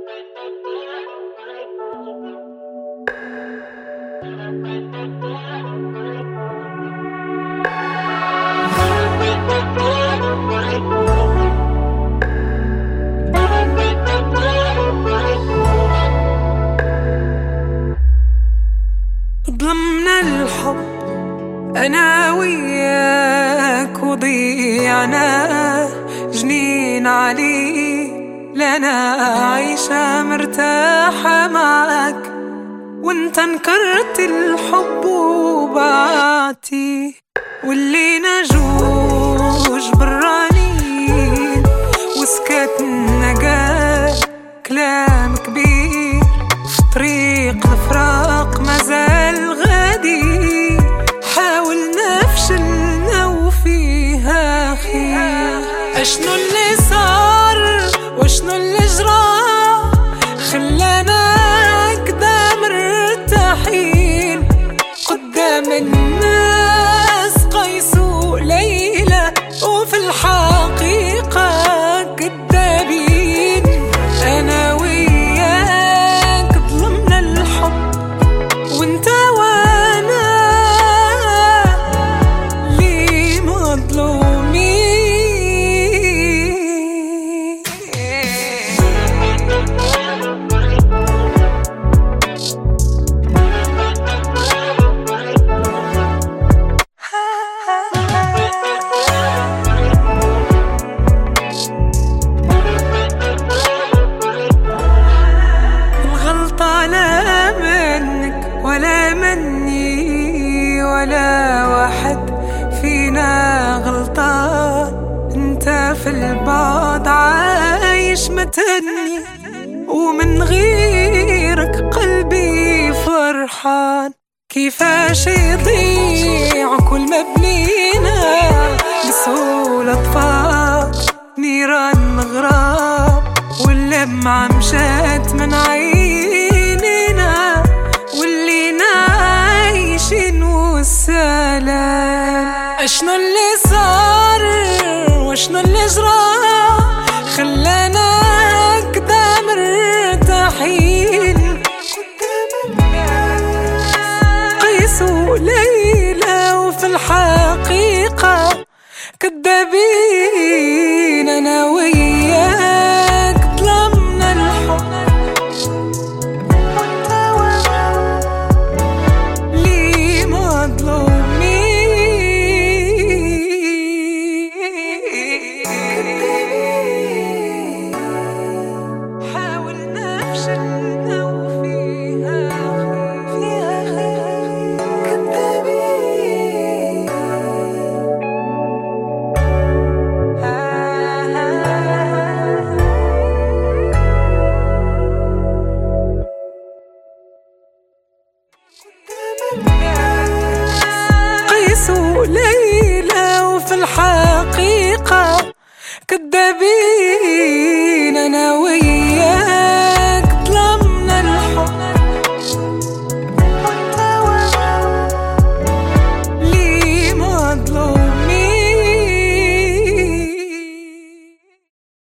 ظلمنا الحب أنا وياك وضيعنا جنين عليه، لنا عايشة مرتاحة معك وانت انكرت الحب وبعتي، واللي نجوش برانين وسكتنا قال كلام كبير، في طريق الفراق مازال غادي، حاولنا فشلنا وفيها خير. اشنو اللي صار واشنو اللي جرى خلانا كدا مرتاحين قدام الناس قيس وليلى، وفي الحقيقة كدابين. أنا وياك ظلمنا الحب وانت وانا لي مظلومين. ولا مني ولا واحد فينا غلطان، انت في البعد عايش متني ومن غيرك قلبي فرحان. كيفاش يضيع كل ما بنينا بسهولة طفى نيران غراب، واللمعة مشات من عينينا واللي عايشين والسلام. اشنو اللي صار واشنو اللي جرى خلانا كدا مرتاحين قيس وليلى، وفي الحقيقة كدابين. انا وياك ظلمنا الحب قيس وليلى، وفي الحقيقة كدابين. أنا